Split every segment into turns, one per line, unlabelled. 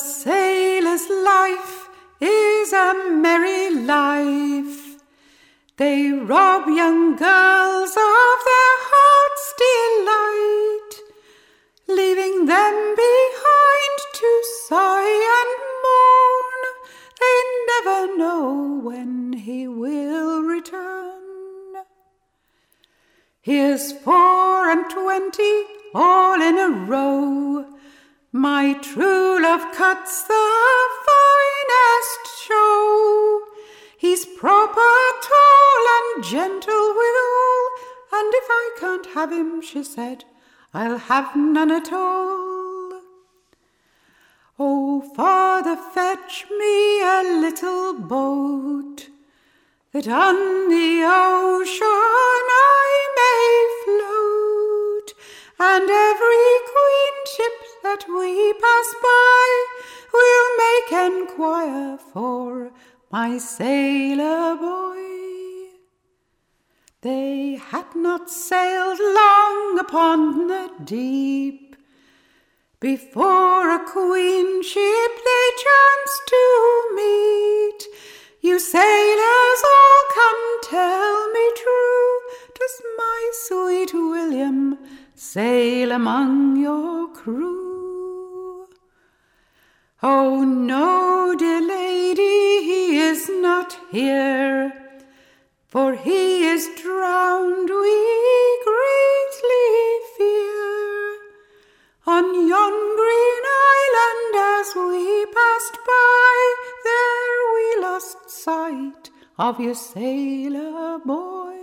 sailor's life is a merry life. They rob young girls of their heart's delight, leaving them behind to sigh and mourn. They never know when he will return. Here's 24 all in a row. My true love cuts the finest show. He's proper, tall, and gentle withal, and if I can't have him, she said, I'll have none at all. Oh, Father, fetch me a little boat, that on the ocean I may float, and every queen ship that we pass by will make enquire for my sailor boy. They had not sailed long upon the deep before a queen ship they chanced to meet. You sailors all come tell me true, does my sweet William sail among your crew? Oh no, dear lady, he is not here, for he is drowned, we greatly fear. On yon green island as we passed by, there we lost sight of your sailor boy.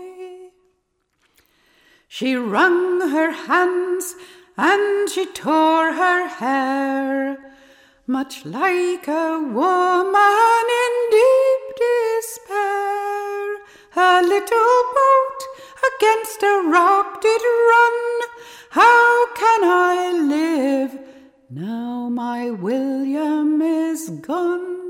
She wrung her hands and she tore her hair, much like a woman in deep despair. Her little boat against a rock did run. How can I live now my William is gone?